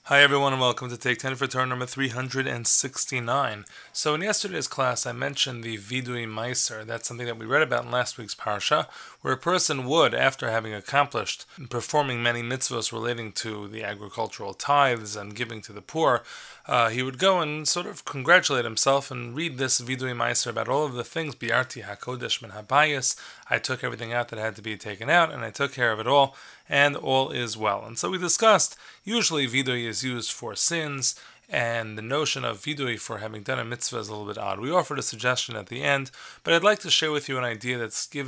Hi everyone and welcome to Take 10 for turn number 369. So in yesterday's class I mentioned the Vidui Meiser. That's something that we read about in last week's Parsha, where a person would, after having accomplished performing many mitzvahs relating to the agricultural tithes and giving to the poor, he would go and sort of congratulate himself and read this Vidui Meiser about all of the things, Biarti HaKodesh Min HaBayis, I took everything out that had to be taken out and I took care of it all, and all is well. And so we discussed, usually Vidui is used for sins, and the notion of vidui for having done a mitzvah is a little bit odd. We offered a suggestion at the end, but I'd like to share with you an idea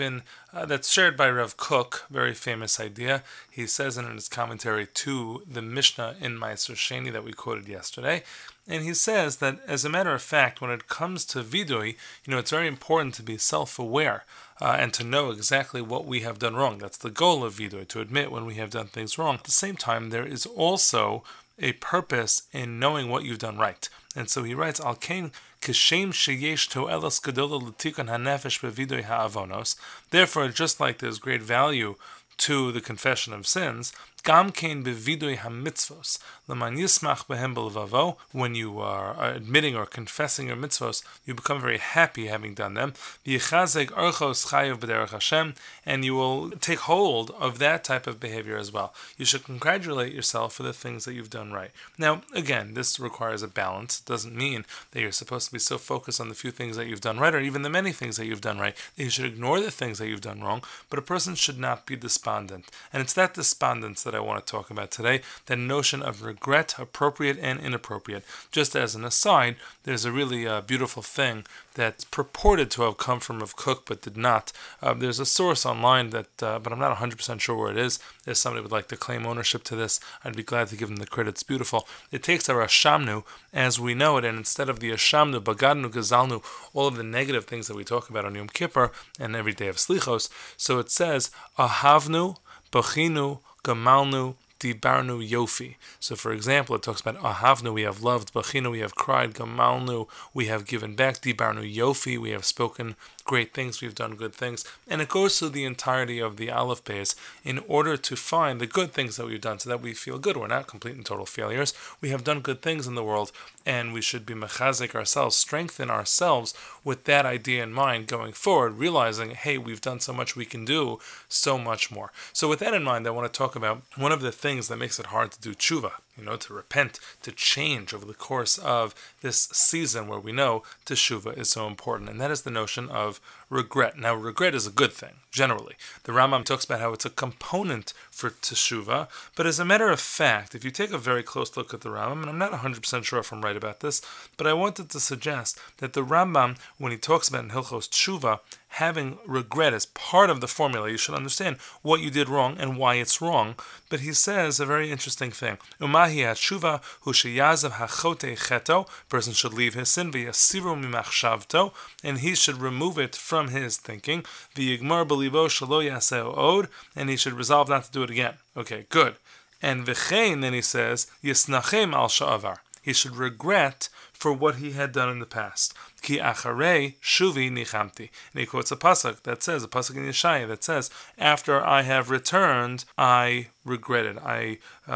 that's shared by Rav Kook, very famous idea. He says in his commentary to the Mishnah in Ma'aser Sheni that we quoted yesterday, and he says that, as a matter of fact, when it comes to vidui, it's very important to be self-aware and to know exactly what we have done wrong. That's the goal of vidui, to admit when we have done things wrong. At the same time, there is also a purpose in knowing what you've done right. And so he writes, Al kain kishem sheyesh to'elas gedola l'tikun hanefesh bevidui ha'avonos. Therefore, just like there's great value to the confession of sins, gam kain bevidui hamitzvos, l'man yismach behem b'levavo. When you are admitting or confessing your mitzvos, you become very happy having done them. V'yichazek orchos chayav b'derech Hashem, and you will take hold of that type of behavior as well. You should congratulate yourself for the things that you've done right. Now, again, this requires a balance. It doesn't mean that you're supposed to be so focused on the few things that you've done right, or even the many things that you've done right, that you should ignore the things that you've done wrong. But a person should not be despondent. And it's that despondence that I want to talk about today, the notion of regret, appropriate and inappropriate. Just as an aside, there's a really beautiful thing that's purported to have come from Rav Kook but did not. There's a source online that, but I'm not 100% sure where it is. If somebody would like to claim ownership to this, I'd be glad to give them the credit. It's beautiful. It takes our Ashamnu as we know it, and instead of the Ashamnu, Bagadnu, Gazalnu, all of the negative things that we talk about on Yom Kippur and every day of Slichos, so it says, Ahavnu, Bachinu, Gamalnu, Dibarnu Yofi. So for example, it talks about Ahavnu, we have loved, Bachinu, we have cried, Gamalnu, we have given back, Dibarnu Yofi, we have spoken great things, we've done good things. And it goes through the entirety of the Aleph Beis in order to find the good things that we've done so that we feel good. We're not complete and total failures. We have done good things in the world, and we should be mechazik ourselves, strengthen ourselves with that idea in mind going forward, realizing, hey, we've done so much, we can do so much more. So with that in mind, I want to talk about one of the things that makes it hard to do tshuva, to repent, to change over the course of this season where we know teshuva is so important, and that is the notion of regret. Now, regret is a good thing, generally. The Rambam talks about how it's a component for teshuva, but as a matter of fact, if you take a very close look at the Rambam, and I'm not 100% sure if I'm right about this, but I wanted to suggest that the Rambam, when he talks about in Hilchos Teshuva, having regret as part of the formula, you should understand what you did wrong and why it's wrong. But he says a very interesting thing. Umahi hatshuva hu sheyazav hachote cheto. Person should leave his sin v'yasiru mimachshavto, and he should remove it from his thinking. V'yigmar b'libo shelo yaseh od, and he should resolve not to do it again. Okay, good. And v'chein, then he says, yisnachem al sha'avar. He should regret for what he had done in the past. Ki acharei shuvi nichamti. And he quotes a pasuk in Yeshaya that says, after I have returned, I regretted. I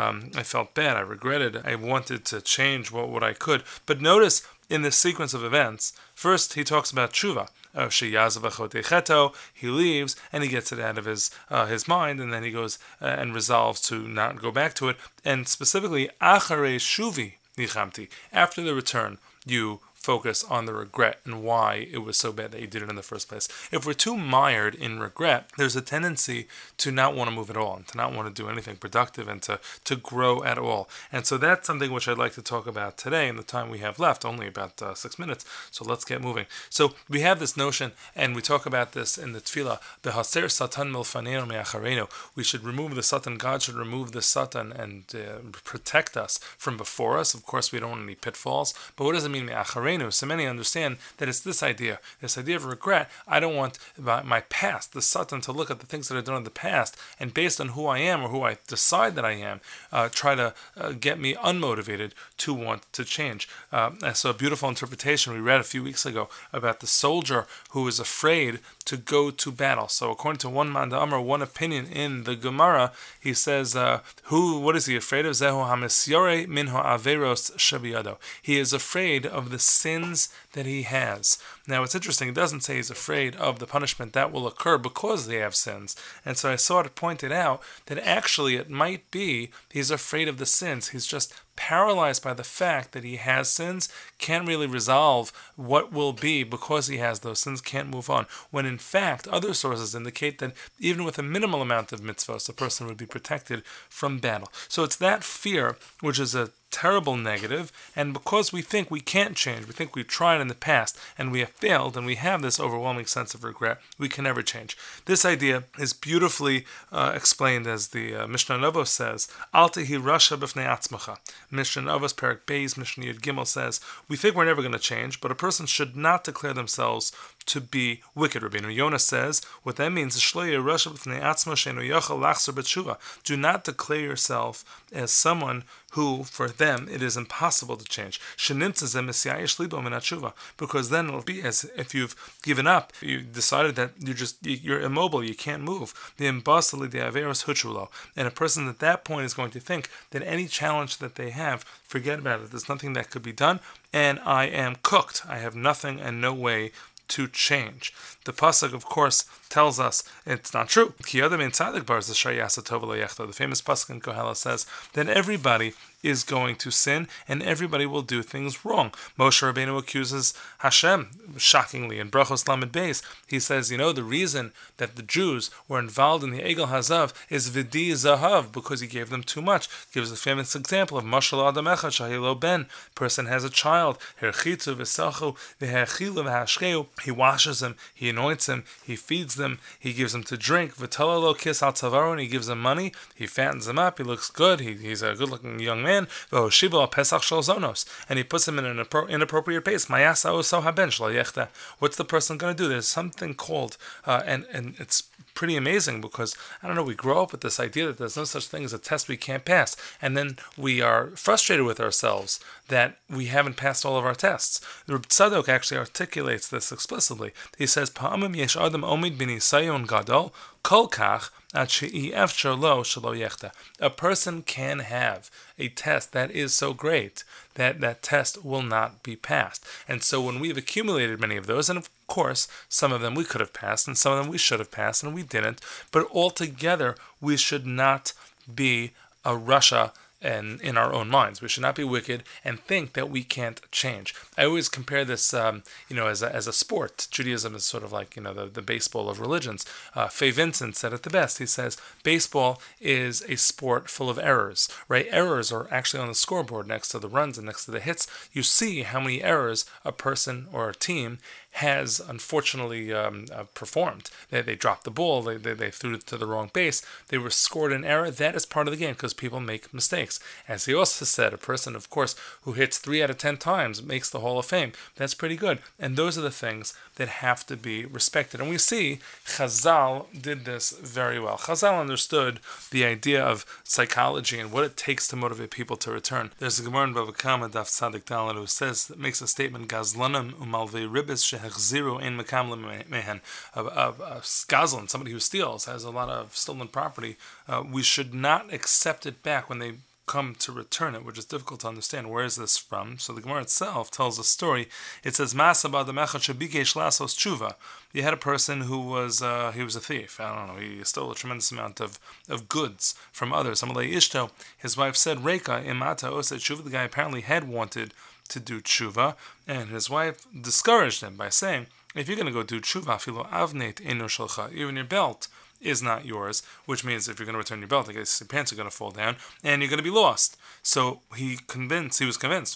felt bad. I regretted. I wanted to change what I could. But notice in this sequence of events, first he talks about tshuva. He leaves and he gets it out of his mind, and then he goes and resolves to not go back to it. And specifically, acharei shuvi nichamti. After the return, you focus on the regret and why it was so bad that you did it in the first place. If we're too mired in regret, there's a tendency to not want to move at all, and to not want to do anything productive, and to grow at all. And so that's something which I'd like to talk about today in the time we have left, only about 6 minutes, so let's get moving. So we have this notion, and we talk about this in the Tefillah, Behaser Satan milfanenu me'acharenu. We should remove the Satan, God should remove the Satan and protect us from before us. Of course, we don't want any pitfalls, but what does it mean me'acharenu? So many understand that it's this idea of regret. I don't want my past, the Satan, to look at the things that I've done in the past, and based on who I am or who I decide that I am, try to get me unmotivated to want to change. So a beautiful interpretation we read a few weeks ago about the soldier who is afraid to go to battle. So according to one Manda Amar, one opinion in the Gemara, he says, what is he afraid of? Zehu hamisyore minho averos shabiyado. He is afraid of the sins that he has. Now it's interesting, it doesn't say he's afraid of the punishment that will occur because they have sins. And so I saw it pointed out that actually it might be he's afraid of the sins. He's just paralyzed by the fact that he has sins, can't really resolve what will be because he has those sins, can't move on. When in fact, other sources indicate that even with a minimal amount of mitzvahs, a person would be protected from battle. So it's that fear, which is a terrible negative, and because we think we can't change, we think we've tried in the past and we have failed, and we have this overwhelming sense of regret, we can never change. This idea is beautifully explained as the Mishnah Novo says, Al tehi rasha b'fnei atzmacha. Mishnah Novo's Perek Beis, Mishnah Yud Gimel says, we think we're never going to change, but a person should not declare themselves to be wicked. Rabbeinu Yonah says, what that means is, do not declare yourself as someone who, for them, it is impossible to change. Because then it'll be as if you've given up, you decided that you're immobile, you can't move. And a person at that point is going to think that any challenge that they have, forget about it. There's nothing that could be done, and I am cooked. I have nothing and no way to change. The pasuk, of course, tells us it's not true. The famous pasuk in Koheles says that everybody is going to sin and everybody will do things wrong. Moshe Rabbeinu accuses Hashem, shockingly, in Brachos Lamed Beis. He says, the reason that the Jews were involved in the Egel Hazav is Vidi Zahav, because he gave them too much. Gives a famous example of Mashal Adam Echad Shahilo Ben. Person has a child, Herchitzu v'Sachu v'Herchilu v'Hashkeu. He washes him, he anoints him, he feeds them, he gives him to drink. V'Talalo Kis Al Tavaro, and he gives him money. He fattens him up. He looks good. He's a good-looking young man. And he puts him in an inappropriate pace. What's the person going to do? There's something called, and it's pretty amazing because, we grow up with this idea that there's no such thing as a test we can't pass. And then we are frustrated with ourselves that we haven't passed all of our tests. The Reb Tzadok actually articulates this explicitly. He says, Pa'amim yesh adam omid b'nisayon gadol, kol kach, a person can have a test that is so great that that test will not be passed. And so when we've accumulated many of those, and of course, some of them we could have passed, and some of them we should have passed, and we didn't, but altogether, we should not be a Russia and in our own minds. We should not be wicked and think that we can't change. I always compare this, as a sport. Judaism is sort of like, the baseball of religions. Faye Vincent said it the best. He says, baseball is a sport full of errors, right? Errors are actually on the scoreboard next to the runs and next to the hits. You see how many errors a person or a team has unfortunately performed. They dropped the ball, they threw it to the wrong base, they were scored an error. That is part of the game because people make mistakes. As he also said, a person, of course, who hits 3 out of 10 times makes the Hall of Fame. That's pretty good. And those are the things that have to be respected. And we see Chazal did this very well. Chazal understood the idea of psychology and what it takes to motivate people to return. There's a Gemara in Bava Kama, Daf Tzadik Daled, who makes a statement, Gazlanim umalvei ribis shehechziru ein mekam mehen. A gazlan, somebody who steals, has a lot of stolen property. We should not accept it back when they come to return it, which is difficult to understand. Where is this from? So the Gemara itself tells a story. It says, "Masaba the mechad shebikesh lasos tshuva." You had a person who was he was a thief. He stole a tremendous amount of goods from others. Amalei Ishto, his wife said, "Reika imata osa tshuva." The guy apparently had wanted to do tshuva, and his wife discouraged him by saying, "If you're going to go do tshuva, filo avneit eno shalcha, even your belt is not yours," which means if you're going to return your belt, I guess your pants are going to fall down, and you're going to be lost. So he was convinced,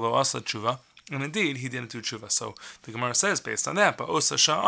and indeed, he didn't do tshuva. So the Gemara says, based on that,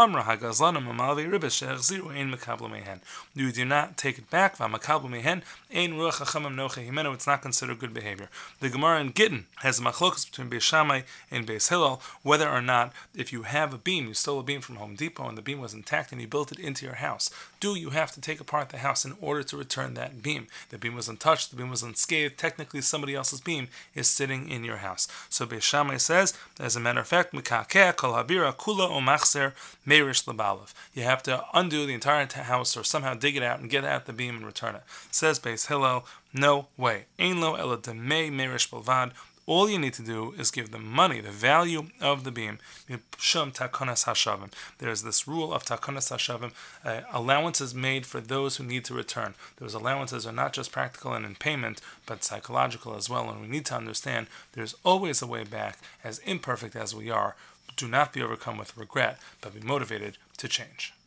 you do not take it back, Ein ruach hachamim noche himenu, it's not considered good behavior. The Gemara in Gittin has a machlokas between Beis Shammai and Beis Hillel, whether or not, if you have a beam, you stole a beam from Home Depot and the beam was intact and you built it into your house, do you have to take apart the house in order to return that beam? The beam was untouched, the beam was unscathed, technically somebody else's beam is sitting in your house. So Beis Shammai says, as a matter of fact, Mikakeh kol habira kula o machzer meirish lebalav. You have to undo the entire house or somehow dig it out and get out the beam and return it. Says Beis Hillel, no way. Ein lo ela demei meirish belvad. All you need to do is give the money, the value of the beam. Shum takonas hashavim. There is this rule of takonas hashavim. Allowances made for those who need to return. Those allowances are not just practical and in payment, but psychological as well. And we need to understand there's always a way back. As imperfect as we are, do not be overcome with regret, but be motivated to change.